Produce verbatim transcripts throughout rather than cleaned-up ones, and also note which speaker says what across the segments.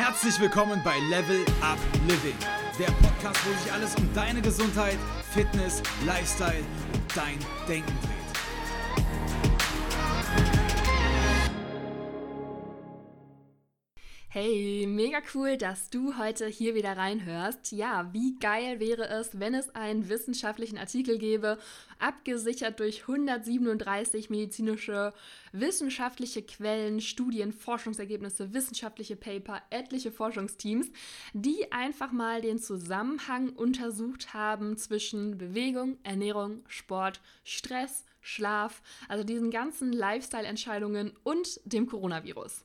Speaker 1: Herzlich willkommen bei Level Up Living, der Podcast, wo sich alles um deine Gesundheit, Fitness, Lifestyle und dein Denken dreht.
Speaker 2: Hey, mega cool, dass du heute hier wieder reinhörst. Ja, wie geil wäre es, wenn es einen wissenschaftlichen Artikel gäbe, abgesichert durch hundertsiebenunddreißig medizinische, wissenschaftliche Quellen, Studien, Forschungsergebnisse, wissenschaftliche Paper, etliche Forschungsteams, die einfach mal den Zusammenhang untersucht haben zwischen Bewegung, Ernährung, Sport, Stress, Schlaf, also diesen ganzen Lifestyle-Entscheidungen und dem Coronavirus.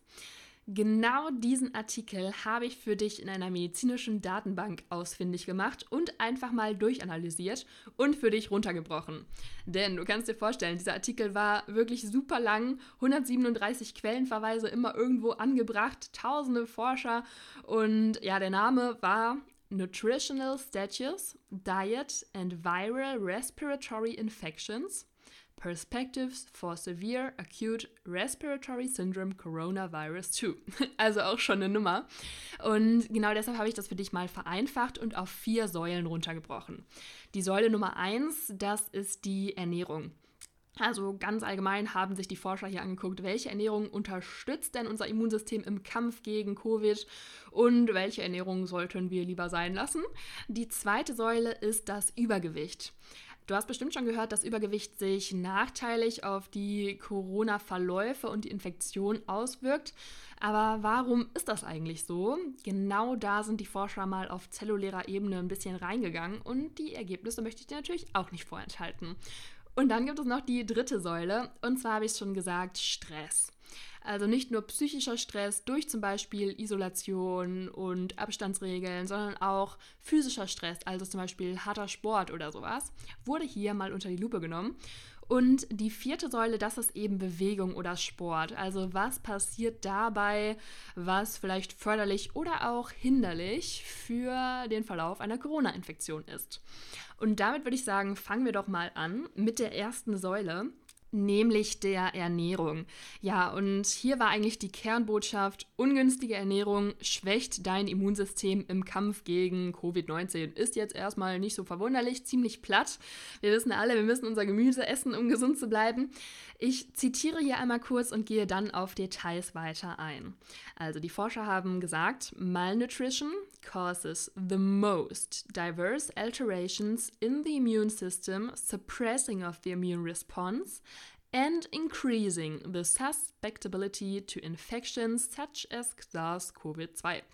Speaker 2: Genau diesen Artikel habe ich für dich in einer medizinischen Datenbank ausfindig gemacht und einfach mal durchanalysiert und für dich runtergebrochen. Denn du kannst dir vorstellen, dieser Artikel war wirklich super lang, hundertsiebenunddreißig Quellenverweise immer irgendwo angebracht, tausende Forscher und ja, der Name war Nutritional Status, Diet and Viral Respiratory Infections. Perspectives for Severe Acute Respiratory Syndrome Coronavirus zwei. Also auch schon eine Nummer. Und genau deshalb habe ich das für dich mal vereinfacht und auf vier Säulen runtergebrochen. Die Säule Nummer eins, das ist die Ernährung. Also ganz allgemein haben sich die Forscher hier angeguckt, welche Ernährung unterstützt denn unser Immunsystem im Kampf gegen Covid und welche Ernährung sollten wir lieber sein lassen. Die zweite Säule ist das Übergewicht. Du hast bestimmt schon gehört, dass Übergewicht sich nachteilig auf die Corona-Verläufe und die Infektion auswirkt. Aber warum ist das eigentlich so? Genau da sind die Forscher mal auf zellulärer Ebene ein bisschen reingegangen und die Ergebnisse möchte ich dir natürlich auch nicht vorenthalten. Und dann gibt es noch die dritte Säule, und zwar habe ich es schon gesagt, Stress. Also nicht nur psychischer Stress durch zum Beispiel Isolation und Abstandsregeln, sondern auch physischer Stress, also zum Beispiel harter Sport oder sowas, wurde hier mal unter die Lupe genommen. Und die vierte Säule, das ist eben Bewegung oder Sport. Also was passiert dabei, was vielleicht förderlich oder auch hinderlich für den Verlauf einer Corona-Infektion ist. Und damit würde ich sagen, fangen wir doch mal an mit der ersten Säule, nämlich der Ernährung. Ja, und hier war eigentlich die Kernbotschaft, ungünstige Ernährung schwächt dein Immunsystem im Kampf gegen Covid neunzehn. Ist jetzt erstmal nicht so verwunderlich, ziemlich platt. Wir wissen alle, wir müssen unser Gemüse essen, um gesund zu bleiben. Ich zitiere hier einmal kurz und gehe dann auf Details weiter ein. Also die Forscher haben gesagt, Malnutrition causes the most diverse alterations in the immune system, suppressing of the immune response and increasing the susceptibility to infections such as SARS-CoV zwei.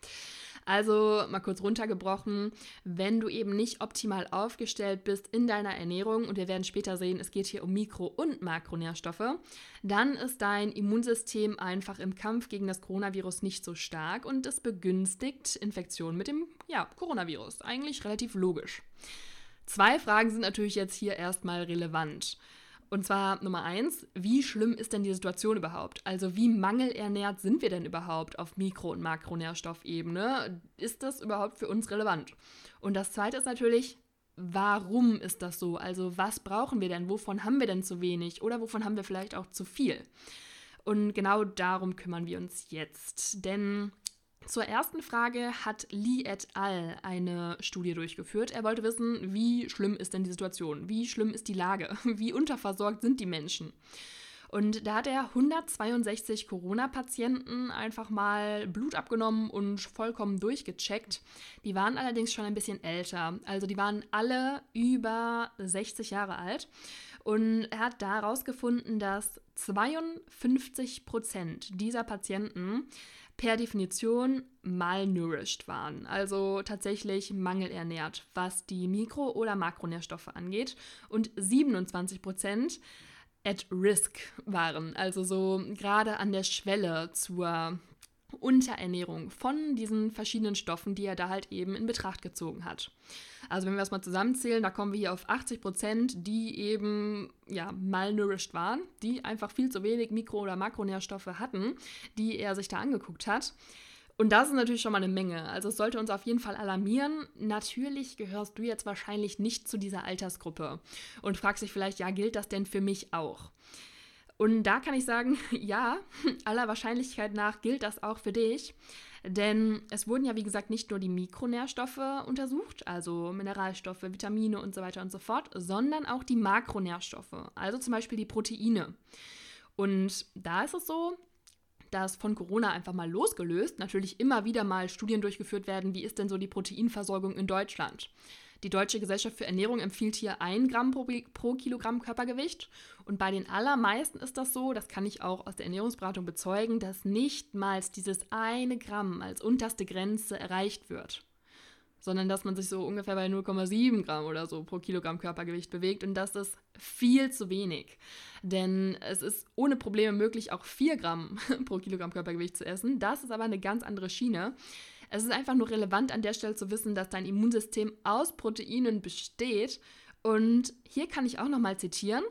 Speaker 2: Also mal kurz runtergebrochen, wenn du eben nicht optimal aufgestellt bist in deiner Ernährung, und wir werden später sehen, es geht hier um Mikro- und Makronährstoffe, dann ist dein Immunsystem einfach im Kampf gegen das Coronavirus nicht so stark und es begünstigt Infektionen mit dem ja, Coronavirus. Eigentlich relativ logisch. Zwei Fragen sind natürlich jetzt hier erstmal relevant. Und zwar Nummer eins, wie schlimm ist denn die Situation überhaupt? Also wie mangelernährt sind wir denn überhaupt auf Mikro- und Makronährstoffebene? Ist das überhaupt für uns relevant? Und das zweite ist natürlich, warum ist das so? Also was brauchen wir denn? Wovon haben wir denn zu wenig? Oder wovon haben wir vielleicht auch zu viel? Und genau darum kümmern wir uns jetzt. Denn zur ersten Frage hat Lee et al. Eine Studie durchgeführt. Er wollte wissen, wie schlimm ist denn die Situation? Wie schlimm ist die Lage? Wie unterversorgt sind die Menschen? Und da hat er hundertzweiundsechzig Corona-Patienten einfach mal Blut abgenommen und vollkommen durchgecheckt. Die waren allerdings schon ein bisschen älter. Also die waren alle über sechzig Jahre alt. Und er hat da herausgefunden, dass zweiundfünfzig Prozent dieser Patienten per Definition malnourished waren, also tatsächlich mangelernährt, was die Mikro- oder Makronährstoffe angeht, und siebenundzwanzig Prozent at risk waren, also so gerade an der Schwelle zur Unterernährung von diesen verschiedenen Stoffen, die er da halt eben in Betracht gezogen hat. Also wenn wir das mal zusammenzählen, da kommen wir hier auf achtzig Prozent, die eben ja, malnourished waren, die einfach viel zu wenig Mikro- oder Makronährstoffe hatten, die er sich da angeguckt hat. Und das ist natürlich schon mal eine Menge. Also es sollte uns auf jeden Fall alarmieren. Natürlich gehörst du jetzt wahrscheinlich nicht zu dieser Altersgruppe und fragst dich vielleicht, ja, gilt das denn für mich auch? Und da kann ich sagen, ja, aller Wahrscheinlichkeit nach gilt das auch für dich. Denn es wurden ja, wie gesagt, nicht nur die Mikronährstoffe untersucht, also Mineralstoffe, Vitamine und so weiter und so fort, sondern auch die Makronährstoffe, also zum Beispiel die Proteine. Und da ist es so, dass von Corona einfach mal losgelöst natürlich immer wieder mal Studien durchgeführt werden, wie ist denn so die Proteinversorgung in Deutschland. Die Deutsche Gesellschaft für Ernährung empfiehlt hier ein Gramm pro, pro Kilogramm Körpergewicht. Und bei den allermeisten ist das so, das kann ich auch aus der Ernährungsberatung bezeugen, dass nichtmals dieses eine Gramm als unterste Grenze erreicht wird, sondern dass man sich so ungefähr bei null Komma sieben Gramm oder so pro Kilogramm Körpergewicht bewegt. Und das ist viel zu wenig. Denn es ist ohne Probleme möglich, auch vier Gramm pro Kilogramm Körpergewicht zu essen. Das ist aber eine ganz andere Schiene. Es ist einfach nur relevant an der Stelle zu wissen, dass dein Immunsystem aus Proteinen besteht. Und hier kann ich auch nochmal zitieren.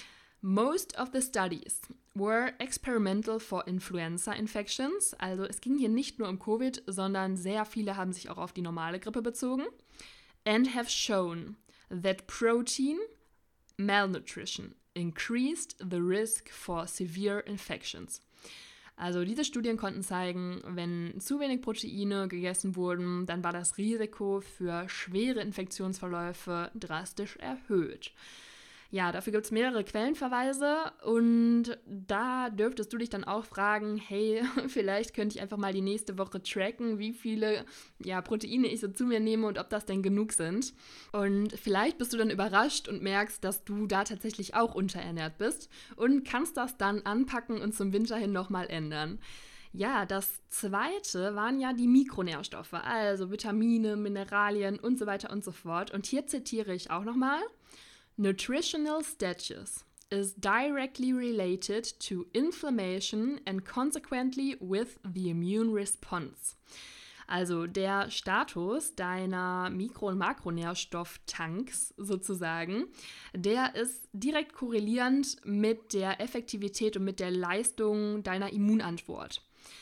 Speaker 2: Most of the studies were experimental for influenza infections. Also es ging hier nicht nur um Covid, sondern sehr viele haben sich auch auf die normale Grippe bezogen. And have shown that protein malnutrition increased the risk for severe infections. Also diese Studien konnten zeigen, wenn zu wenig Proteine gegessen wurden, dann war das Risiko für schwere Infektionsverläufe drastisch erhöht. Ja, dafür gibt es mehrere Quellenverweise und da dürftest du dich dann auch fragen, hey, vielleicht könnte ich einfach mal die nächste Woche tracken, wie viele ja, Proteine ich so zu mir nehme und ob das denn genug sind. Und vielleicht bist du dann überrascht und merkst, dass du da tatsächlich auch unterernährt bist und kannst das dann anpacken und zum Winter hin nochmal ändern. Ja, das zweite waren ja die Mikronährstoffe, also Vitamine, Mineralien und so weiter und so fort. Und hier zitiere ich auch nochmal. Nutritional status is directly related to inflammation and consequently with the immune response. Also der Status deiner Mikro- und Makronährstofftanks sozusagen, der ist direkt korrelierend mit der Effektivität und mit der Leistung deiner Immunantwort.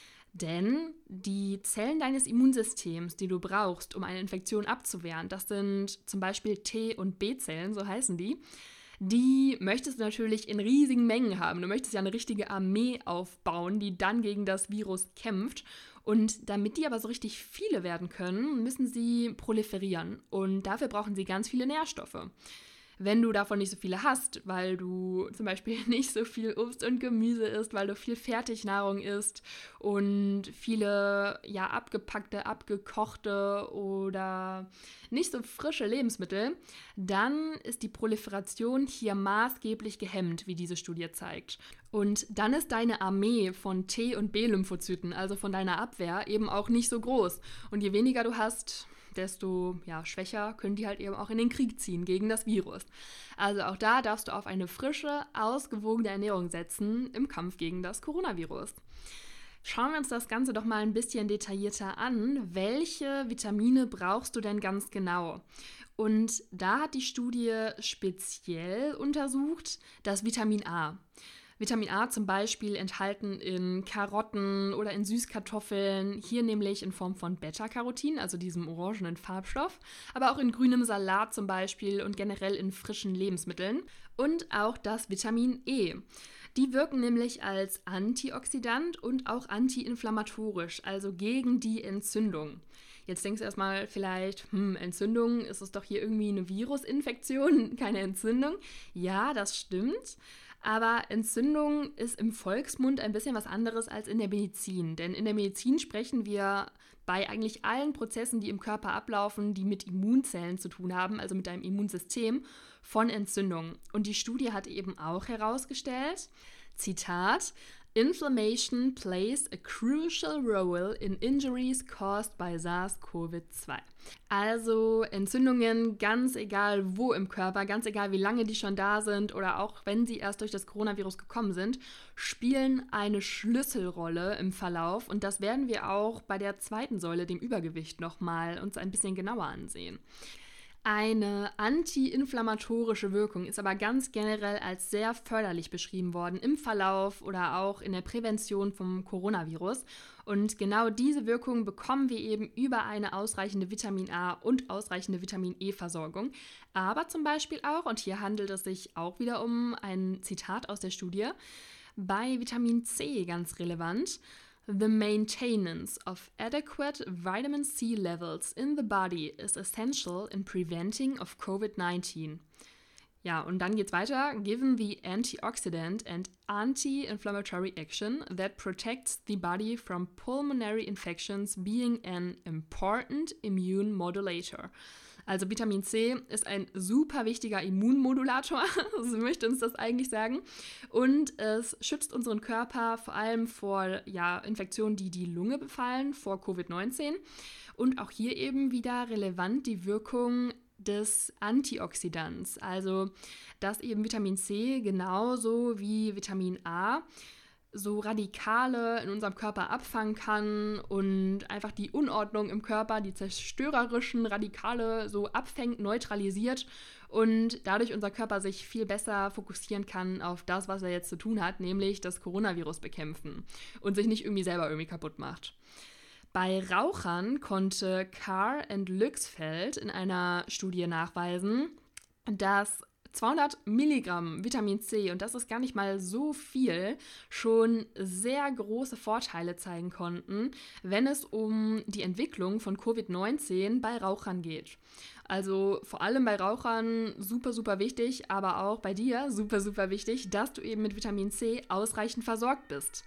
Speaker 2: Denn die Zellen deines Immunsystems, die du brauchst, um eine Infektion abzuwehren, das sind zum Beispiel T- und B-Zellen, so heißen die, die möchtest du natürlich in riesigen Mengen haben. Du möchtest ja eine richtige Armee aufbauen, die dann gegen das Virus kämpft. Und damit die aber so richtig viele werden können, müssen sie proliferieren. Und dafür brauchen sie ganz viele Nährstoffe. Wenn du davon nicht so viele hast, weil du zum Beispiel nicht so viel Obst und Gemüse isst, weil du viel Fertignahrung isst und viele ja abgepackte, abgekochte oder nicht so frische Lebensmittel, dann ist die Proliferation hier maßgeblich gehemmt, wie diese Studie zeigt. Und dann ist deine Armee von T- und B-Lymphozyten, also von deiner Abwehr, eben auch nicht so groß. Und je weniger du hast, desto ja, schwächer können die halt eben auch in den Krieg ziehen gegen das Virus. Also auch da darfst du auf eine frische, ausgewogene Ernährung setzen im Kampf gegen das Coronavirus. Schauen wir uns das Ganze doch mal ein bisschen detaillierter an. Welche Vitamine brauchst du denn ganz genau? Und da hat die Studie speziell untersucht das Vitamin A. Vitamin A zum Beispiel enthalten in Karotten oder in Süßkartoffeln, hier nämlich in Form von Beta-Carotin, also diesem orangenen Farbstoff, aber auch in grünem Salat zum Beispiel und generell in frischen Lebensmitteln. Und auch das Vitamin E. Die wirken nämlich als Antioxidant und auch antiinflammatorisch, also gegen die Entzündung. Jetzt denkst du erstmal vielleicht, hm, Entzündung, ist es doch hier irgendwie eine Virusinfektion, keine Entzündung? Ja, das stimmt. Aber Entzündung ist im Volksmund ein bisschen was anderes als in der Medizin. Denn in der Medizin sprechen wir bei eigentlich allen Prozessen, die im Körper ablaufen, die mit Immunzellen zu tun haben, also mit deinem Immunsystem, von Entzündung. Und die Studie hat eben auch herausgestellt, Zitat, Inflammation plays a crucial role in injuries caused by SARS-C o V zwei. Also Entzündungen, ganz egal wo im Körper, ganz egal wie lange die schon da sind oder auch wenn sie erst durch das Coronavirus gekommen sind, spielen eine Schlüsselrolle im Verlauf. Und das werden wir auch bei der zweiten Säule, dem Übergewicht, nochmal uns ein bisschen genauer ansehen. Eine antiinflammatorische Wirkung ist aber ganz generell als sehr förderlich beschrieben worden im Verlauf oder auch in der Prävention vom Coronavirus. Und genau diese Wirkung bekommen wir eben über eine ausreichende Vitamin A und ausreichende Vitamin E-Versorgung. Aber zum Beispiel auch, und hier handelt es sich auch wieder um ein Zitat aus der Studie, Bei Vitamin C ganz relevant: The maintenance of adequate vitamin C levels in the body is essential in preventing of covid nineteen. Ja, und dann geht's weiter. Given the antioxidant and anti-inflammatory action that protects the body from pulmonary infections, being an important immune modulator. Also Vitamin C ist ein super wichtiger Immunmodulator, so möchte uns das eigentlich sagen. Und es schützt unseren Körper vor allem vor ja, Infektionen, die die Lunge befallen, vor covid neunzehn. Und auch hier eben wieder relevant die Wirkung des Antioxidants, also dass eben Vitamin C genauso wie Vitamin A so Radikale in unserem Körper abfangen kann und einfach die Unordnung im Körper, die zerstörerischen Radikale so abfängt, neutralisiert und dadurch unser Körper sich viel besser fokussieren kann auf das, was er jetzt zu tun hat, nämlich das Coronavirus bekämpfen und sich nicht irgendwie selber irgendwie kaputt macht. Bei Rauchern konnte Carr und Lüxfeld in einer Studie nachweisen, dass zweihundert Milligramm Vitamin C, und das ist gar nicht mal so viel, schon sehr große Vorteile zeigen konnten, wenn es um die Entwicklung von covid neunzehn bei Rauchern geht. Also vor allem bei Rauchern super, super wichtig, aber auch bei dir super, super wichtig, dass du eben mit Vitamin C ausreichend versorgt bist.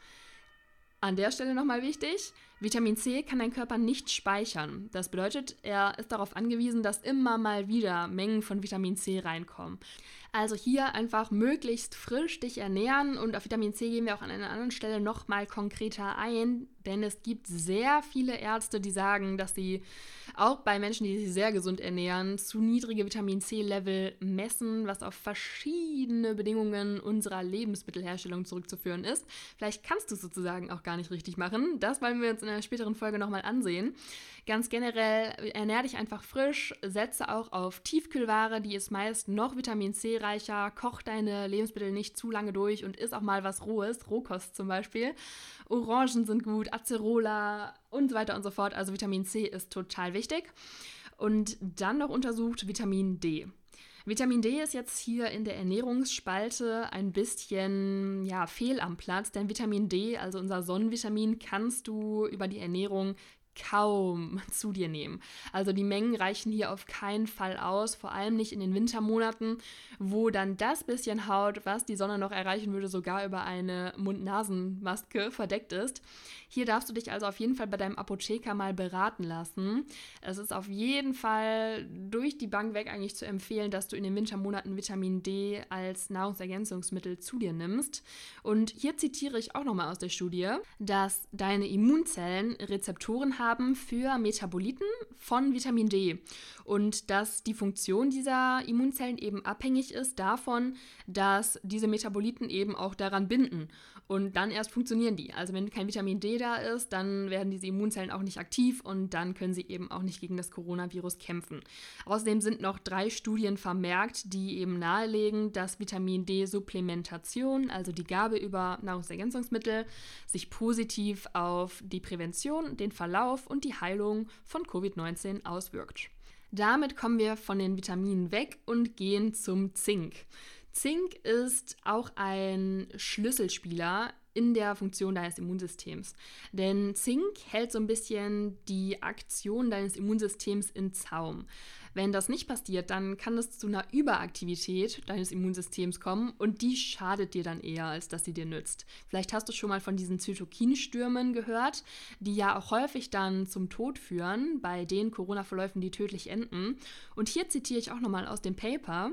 Speaker 2: An der Stelle nochmal wichtig: Vitamin C kann dein Körper nicht speichern. Das bedeutet, er ist darauf angewiesen, dass immer mal wieder Mengen von Vitamin C reinkommen. Also hier einfach möglichst frisch dich ernähren, und auf Vitamin C gehen wir auch an einer anderen Stelle nochmal konkreter ein, denn es gibt sehr viele Ärzte, die sagen, dass sie auch bei Menschen, die sich sehr gesund ernähren, zu niedrige Vitamin C-Level messen, was auf verschiedene Bedingungen unserer Lebensmittelherstellung zurückzuführen ist. Vielleicht kannst du es sozusagen auch gar nicht richtig machen. Das wollen wir uns in einer späteren Folge nochmal ansehen. Ganz generell, ernähr dich einfach frisch, setze auch auf Tiefkühlware, die ist meist noch Vitamin C reicher, koch deine Lebensmittel nicht zu lange durch und iss auch mal was Rohes, Rohkost zum Beispiel. Orangen sind gut, Acerola und so weiter und so fort. Also Vitamin C ist total wichtig. Und dann noch untersucht Vitamin D. Vitamin D ist jetzt hier in der Ernährungsspalte ein bisschen ja, fehl am Platz, denn Vitamin D, also unser Sonnenvitamin, kannst du über die Ernährung kaum zu dir nehmen. Also die Mengen reichen hier auf keinen Fall aus, vor allem nicht in den Wintermonaten, wo dann das bisschen Haut, was die Sonne noch erreichen würde, sogar über eine Mund-Nasen-Maske verdeckt ist. Hier darfst du dich also auf jeden Fall bei deinem Apotheker mal beraten lassen. Es ist auf jeden Fall durch die Bank weg eigentlich zu empfehlen, dass du in den Wintermonaten Vitamin D als Nahrungsergänzungsmittel zu dir nimmst. Und hier zitiere ich auch nochmal aus der Studie, dass deine Immunzellen Rezeptoren haben für Metaboliten von Vitamin D und dass die Funktion dieser Immunzellen eben abhängig ist davon, dass diese Metaboliten eben auch daran binden. Und dann erst funktionieren die. Also wenn kein Vitamin D da ist, dann werden diese Immunzellen auch nicht aktiv und dann können sie eben auch nicht gegen das Coronavirus kämpfen. Außerdem sind noch drei Studien vermerkt, die eben nahelegen, dass Vitamin D-Supplementation, also die Gabe über Nahrungsergänzungsmittel, sich positiv auf die Prävention, den Verlauf und die Heilung von covid neunzehn auswirkt. Damit kommen wir von den Vitaminen weg und gehen zum Zink. Zink ist auch ein Schlüsselspieler in der Funktion deines Immunsystems. Denn Zink hält so ein bisschen die Aktion deines Immunsystems in Zaum. Wenn das nicht passiert, dann kann es zu einer Überaktivität deines Immunsystems kommen und die schadet dir dann eher, als dass sie dir nützt. Vielleicht hast du schon mal von diesen Zytokinstürmen gehört, die ja auch häufig dann zum Tod führen, bei den Corona-Verläufen, die tödlich enden. Und hier zitiere ich auch nochmal aus dem Paper: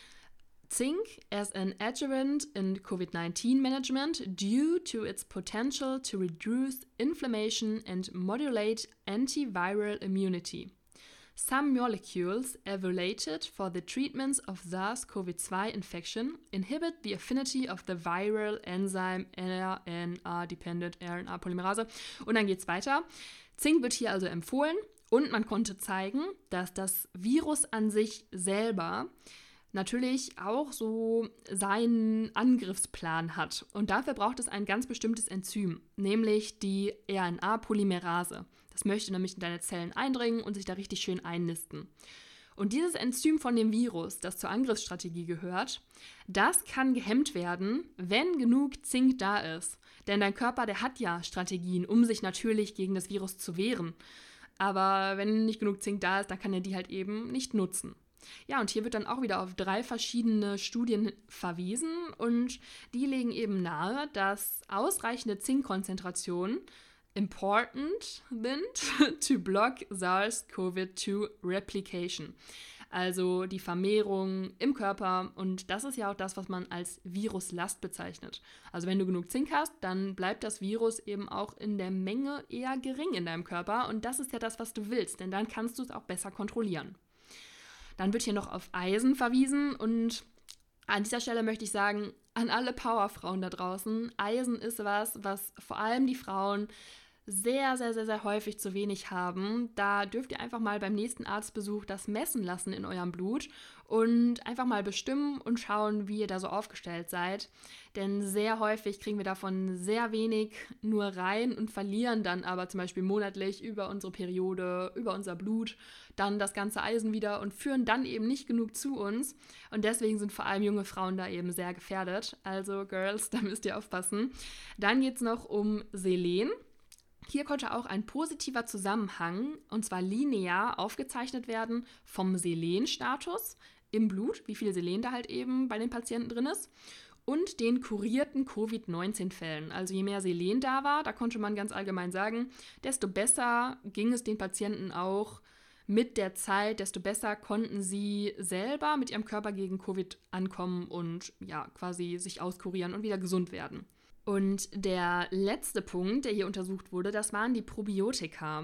Speaker 2: Zinc as an adjuvant in covid nineteen management due to its potential to reduce inflammation and modulate antiviral immunity. Some molecules evaluated for the treatments of SARS-C o V two infection inhibit the affinity of the viral enzyme R N A-dependent R N A-Polymerase. Und dann geht's weiter. Zink wird hier also empfohlen und man konnte zeigen, dass das Virus an sich selber natürlich auch so seinen Angriffsplan hat. Und dafür braucht es ein ganz bestimmtes Enzym, nämlich die R N A-Polymerase. Das möchte nämlich in deine Zellen eindringen und sich da richtig schön einnisten. Und dieses Enzym von dem Virus, das zur Angriffsstrategie gehört, das kann gehemmt werden, wenn genug Zink da ist. Denn dein Körper, der hat ja Strategien, um sich natürlich gegen das Virus zu wehren. Aber wenn nicht genug Zink da ist, dann kann er die halt eben nicht nutzen. Ja, und hier wird dann auch wieder auf drei verschiedene Studien verwiesen und die legen eben nahe, dass ausreichende Zinkkonzentrationen important sind to block SARS-C o V zwei replication, also die Vermehrung im Körper, und das ist ja auch das, was man als Viruslast bezeichnet. Also wenn du genug Zink hast, dann bleibt das Virus eben auch in der Menge eher gering in deinem Körper und das ist ja das, was du willst, denn dann kannst du es auch besser kontrollieren. Dann wird hier noch auf Eisen verwiesen und an dieser Stelle möchte ich sagen, an alle Powerfrauen da draußen, Eisen ist was, was vor allem die Frauen sehr, sehr, sehr, sehr häufig zu wenig haben. Da dürft ihr einfach mal beim nächsten Arztbesuch das messen lassen in eurem Blut und einfach mal bestimmen und schauen, wie ihr da so aufgestellt seid. Denn sehr häufig kriegen wir davon sehr wenig nur rein und verlieren dann aber zum Beispiel monatlich über unsere Periode, über unser Blut, dann das ganze Eisen wieder und führen dann eben nicht genug zu uns. Und deswegen sind vor allem junge Frauen da eben sehr gefährdet. Also Girls, da müsst ihr aufpassen. Dann geht es noch um Selen. Hier konnte auch ein positiver Zusammenhang, und zwar linear, aufgezeichnet werden vom Selenstatus im Blut, wie viel Selen da halt eben bei den Patienten drin ist, und den kurierten Covid neunzehn Fällen. Also je mehr Selen da war, da konnte man ganz allgemein sagen, desto besser ging es den Patienten auch mit der Zeit, desto besser konnten sie selber mit ihrem Körper gegen Covid ankommen und ja, quasi sich auskurieren und wieder gesund werden. Und der letzte Punkt, der hier untersucht wurde, das waren die Probiotika,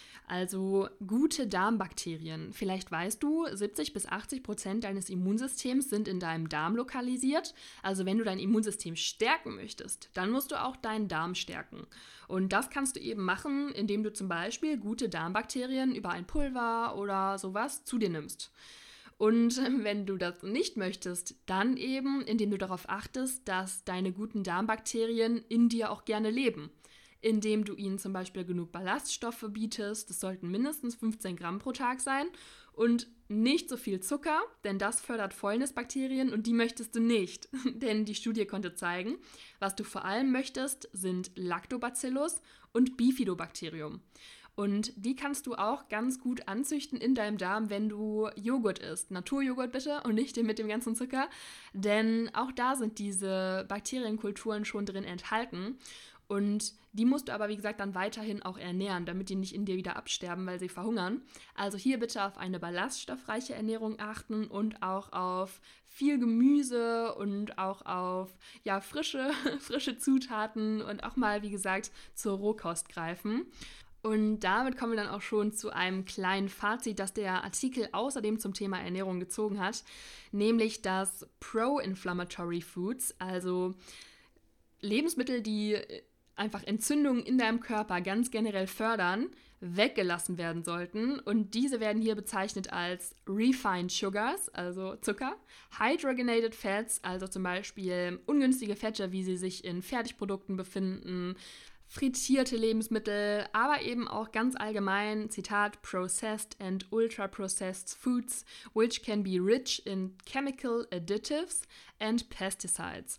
Speaker 2: also gute Darmbakterien. Vielleicht weißt du, siebzig bis achtzig Prozent deines Immunsystems sind in deinem Darm lokalisiert. Also wenn du dein Immunsystem stärken möchtest, dann musst du auch deinen Darm stärken. Und das kannst du eben machen, indem du zum Beispiel gute Darmbakterien über ein Pulver oder sowas zu dir nimmst. Und wenn du das nicht möchtest, dann eben, indem du darauf achtest, dass deine guten Darmbakterien in dir auch gerne leben. Indem du ihnen zum Beispiel genug Ballaststoffe bietest, das sollten mindestens fünfzehn Gramm pro Tag sein, und nicht so viel Zucker, denn das fördert Fäulnisbakterien und die möchtest du nicht. Denn die Studie konnte zeigen, was du vor allem möchtest, sind Lactobacillus und Bifidobacterium. Und die kannst du auch ganz gut anzüchten in deinem Darm, wenn du Joghurt isst. Naturjoghurt bitte und nicht den mit dem ganzen Zucker, denn auch da sind diese Bakterienkulturen schon drin enthalten. Und die musst du aber, wie gesagt, dann weiterhin auch ernähren, damit die nicht in dir wieder absterben, weil sie verhungern. Also hier bitte auf eine ballaststoffreiche Ernährung achten und auch auf viel Gemüse und auch auf ja, frische, frische Zutaten und auch mal, wie gesagt, zur Rohkost greifen. Und damit kommen wir dann auch schon zu einem kleinen Fazit, das der Artikel außerdem zum Thema Ernährung gezogen hat, nämlich dass Pro-Inflammatory Foods, also Lebensmittel, die einfach Entzündungen in deinem Körper ganz generell fördern, weggelassen werden sollten. Und diese werden hier bezeichnet als Refined Sugars, also Zucker, Hydrogenated Fats, also zum Beispiel ungünstige Fette, wie sie sich in Fertigprodukten befinden, frittierte Lebensmittel, aber eben auch ganz allgemein, Zitat, processed and ultra-processed foods, which can be rich in chemical additives and pesticides.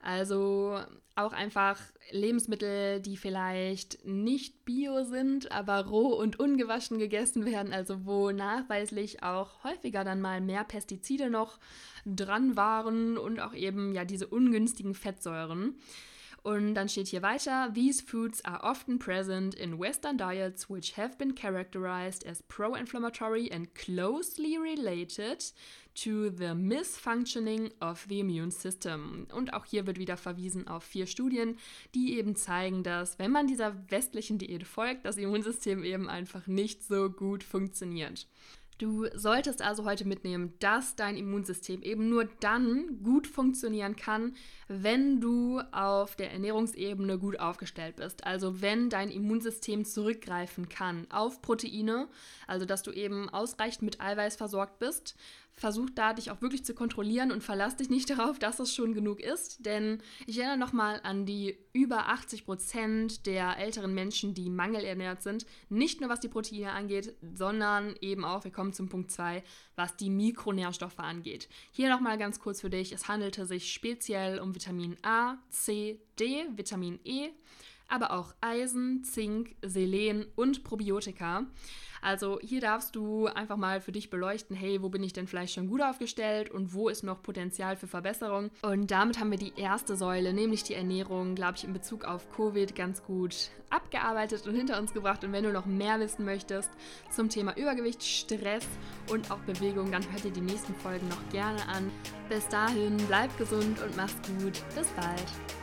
Speaker 2: Also auch einfach Lebensmittel, die vielleicht nicht bio sind, aber roh und ungewaschen gegessen werden, also wo nachweislich auch häufiger dann mal mehr Pestizide noch dran waren und auch eben ja diese ungünstigen Fettsäuren. Und dann steht hier weiter, these foods are often present in Western diets which have been characterized as pro-inflammatory and closely related to the misfunctioning of the immune system. Und auch hier wird wieder verwiesen auf vier Studien, die eben zeigen, dass, wenn man dieser westlichen Diät folgt, das Immunsystem eben einfach nicht so gut funktioniert. Du solltest also heute mitnehmen, dass dein Immunsystem eben nur dann gut funktionieren kann, wenn du auf der Ernährungsebene gut aufgestellt bist. Also wenn dein Immunsystem zurückgreifen kann auf Proteine, also dass du eben ausreichend mit Eiweiß versorgt bist, versuch da, dich auch wirklich zu kontrollieren und verlass dich nicht darauf, dass es schon genug ist, denn ich erinnere nochmal an die über achtzig Prozent der älteren Menschen, die mangelernährt sind, nicht nur was die Proteine angeht, sondern eben auch, wir kommen zum Punkt zwei, was die Mikronährstoffe angeht. Hier nochmal ganz kurz für dich, es handelte sich speziell um Vitamin A, C, D, Vitamin E, aber auch Eisen, Zink, Selen und Probiotika. Also hier darfst du einfach mal für dich beleuchten, hey, wo bin ich denn vielleicht schon gut aufgestellt und wo ist noch Potenzial für Verbesserung? Und damit haben wir die erste Säule, nämlich die Ernährung, glaube ich, in Bezug auf Covid ganz gut abgearbeitet und hinter uns gebracht. Und wenn du noch mehr wissen möchtest zum Thema Übergewicht, Stress und auch Bewegung, dann hör dir die nächsten Folgen noch gerne an. Bis dahin, bleib gesund und mach's gut. Bis bald.